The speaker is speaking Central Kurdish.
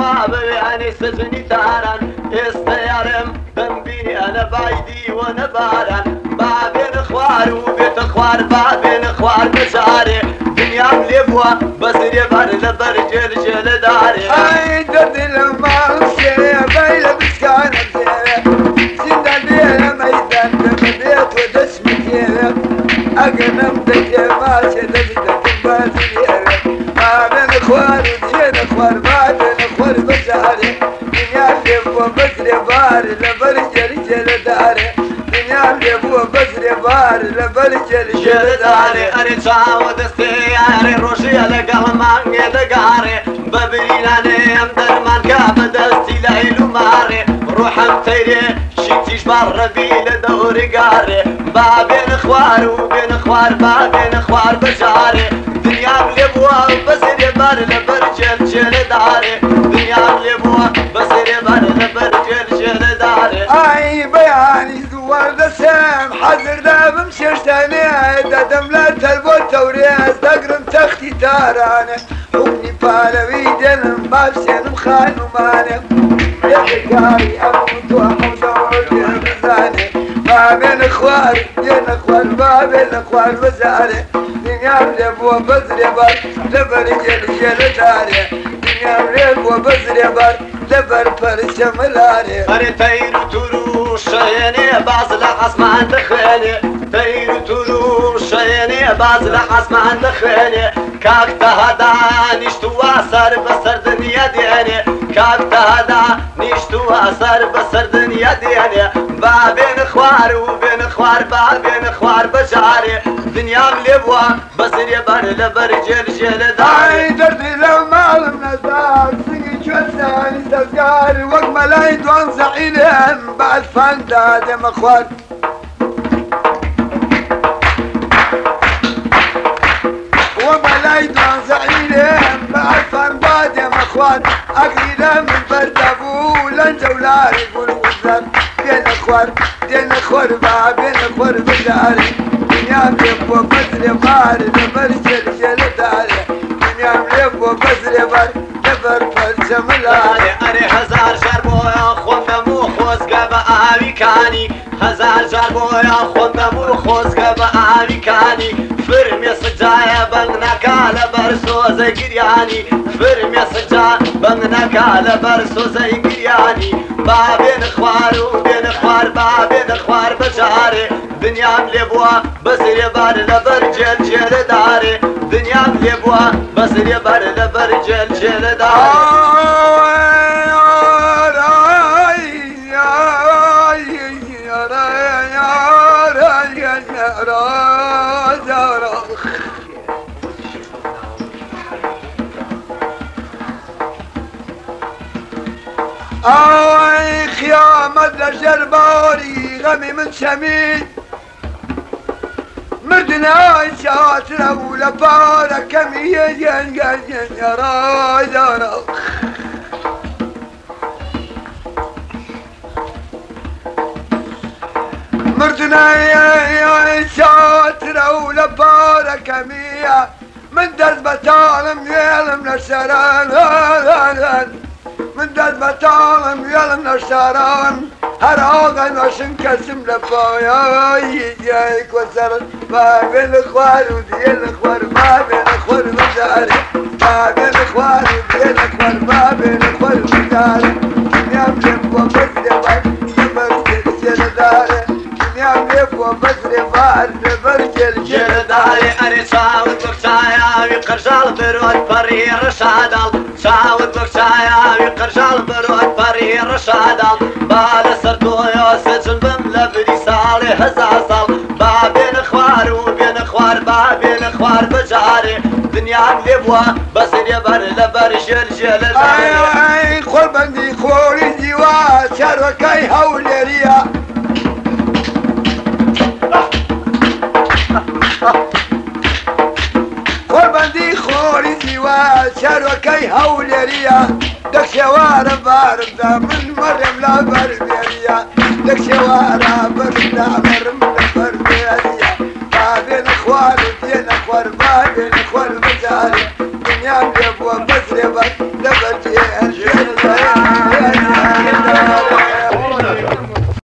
بابي سجني داران استيارم بنبيني انا بايدي وانا باران بابي نخوار وبيت اخوار بابي نخوار بشاري دنيا مليبوا بس يبار لبر جل داري اي درد المال سيري بايلة بسكان بسيري سنة بيلا ميدان ببيت ودسم كيري اقنم دكي ماشي دكي بازيري ما بين اخوار ودين اخوار ما بين اخوار بشاري دنيا مليبوا بس يبار لبر جل داري دنيا مليبوا بس يبار لبر جل داري اري تعود استياري روشي لقل ماني دقاري ببريلاني ام درمان كاب دستي ليلو ماري روحم تيري شيتيش بر بيل دوري قاري بابين اخوار وبين اخوار بابين اخوار بجاري دنيا مليبوا بس يبار لبر جل داري دنيا مليبوا بس يبار لبر جل داري اي بياني زوار دسام حذر داب مشيش تاني دم لا تلبو توريس تقرم تختي تاراني حكني بالوي دلم بابسين مخان وماني يحكاري اموت واحوز وعودي مزاني ما بين اخوار بين اخوار ما بين اخوار مزاري دنيا مليبو بزري بر لبر جل داري دنيا مليبو بزري بر لبر فرش ملاري اري تيرو تورو شيني بعض الاسمان دخلي تيرو تورو شيني بعض الاسمان دخلي كاك تهدا نشتو اثر بسر دنيا ديني كاك تهدا نشتو اثر بسر دنيا ديني بابين اخوار وبين اخوار بابين اخوار بجاري دنيا مليبوا بس يبر لبر جل داري درد لما المنزار سقي جوزاني تذكاري وقت ملاي دوان زعيلهم بعد فانتا دم اخوان وملاي دوان زعيلهم بعد فانتا دم اخوان اقليلا من بردابو لنجولاري يقولوا وزان بين اخوان بين اخوان بين اخوان بداري دنيا مليبوا بدري بار لبر جل داري دنيا مليبوا بدري بار لبر فرش ملاري اري هزار جربو يا خوند مو خوزقه بآوي كاني هزار جربو يا خوند مو خوزقه بآوي كاني فرمي سجايا بنغناك على برسو زي قرياني فرمي سجايا بنغناك على برسو زي قرياني بابين اخوار وبين اخوار بابين اخوار بجاري دنيا مليبوا بس يبار لبر جل داري دنيا مليبوا بس يبار لبر جل داري اويخ يا مدل جرباري غمي من شميل مردنا شاطرة ولبارة كمية يا راي مردنا يا شاطرة ولبارة كمية من دز بطالم يلم نشران من دز بطالم يلم نشران هر آقا ناشن کسیم لپایایی جایک و سر ما بین خوار و دیل خوار ما بین خوار و داره ما بین خوار و دیل خوار ما بین خوار و داره دنیام لب و بزر بار لبر جل داره دنیام لب و بزر بار لبر جل داره اری چاود بکچایا وی قرجال برود پری رشادال چاود بکچایا وی قرجال برود پری رشادال بال سردویا سجن بم لبری سال هزار سال بابين خوار وبين خوار بابين خوار بجاري دنيا مليبوا بس يبر لبر جل اي قربندي خوري جوا شركاي هولريا قربندي خوري جوا شركاي هولريا دك شوارع بارد من مرم لا بربيريا دك شوارع برد مرم لا بربيريا بابين اخوار ودين اخوار بابين اخوار مجاري دنيا مليبوا بس يبر لبر جل